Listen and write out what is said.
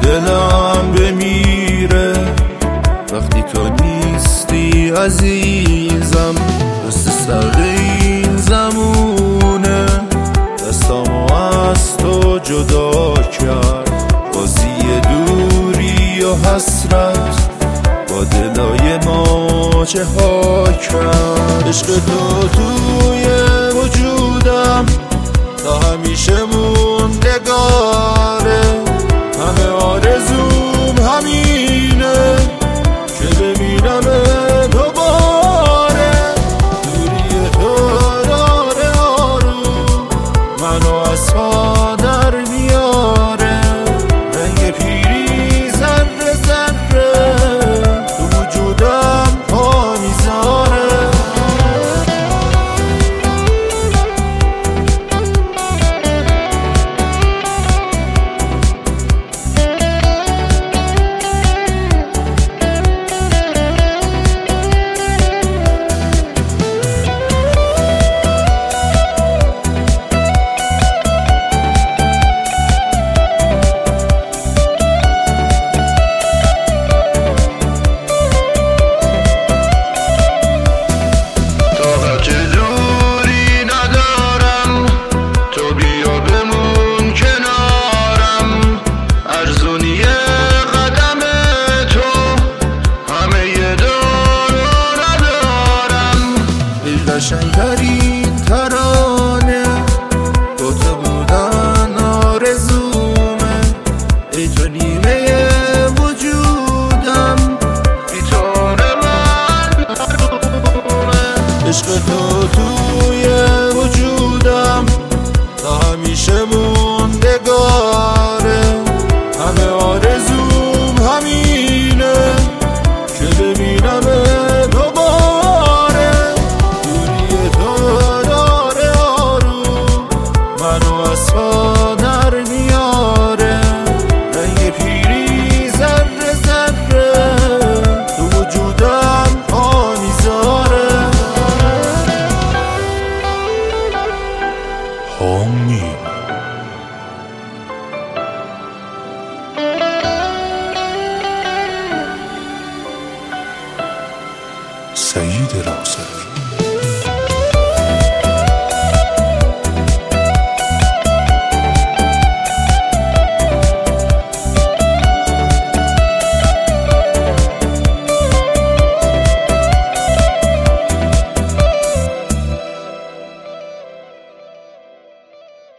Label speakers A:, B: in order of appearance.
A: دلم بمیره وقتی تو نیستی عزیزم. دست سر این زمونه دستامو از تو جدا کرد. بازی دوری و حسرت با دلای ما چه ها کرد. عشق تو توی وجودم تا همیشه موندگاره. همه آرزوم همینه که ببینم دوباره. دوری تو داره آروم منو از پا در میاره. رنگ پیری ذره ذره تو وجودم پا میذاره. قشنگترین ترانه با تو بودن آرزومه. ای تو نیمه وجودم بیتون من محرومه. عشق تو توی وجودم تا همیشه موندگاره. همه آرزوم همینه که ببینم
B: سعید راسخی.